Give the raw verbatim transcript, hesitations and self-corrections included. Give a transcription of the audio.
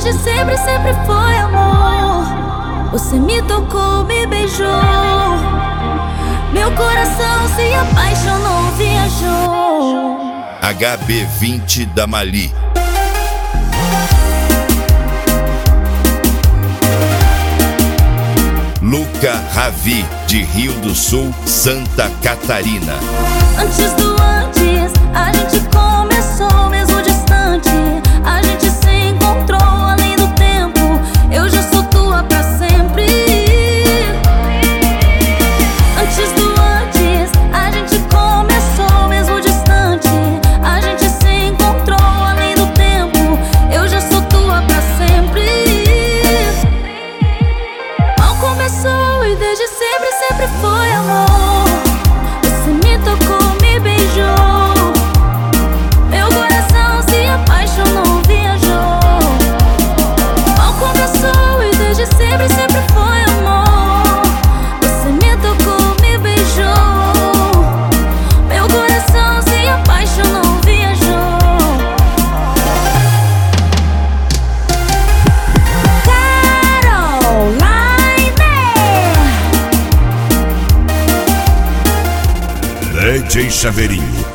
desde sempre, sempre foi amor. Você me tocou, me beijou, meu coração se apaixonou, viajou. H B vinte da Mali. Luca Ravi, de Rio do Sul, Santa Catarina. Antes do antes, a gente começou mesmo distante. A gente se encontrou além do tempo. Eu já sou tua pra sempre. Antes do antes, a gente começou mesmo distante. A gente se encontrou além do tempo. Eu já sou tua pra sempre. Mal começou e desde sempre, sempre foi amor. Você me tocou, me beijou, meu coração se apaixonou, viajou. Mal começou e desde sempre, sempre foi amor. Você me tocou, me beijou, meu coração se apaixonou, viajou. D J Chaveirinho.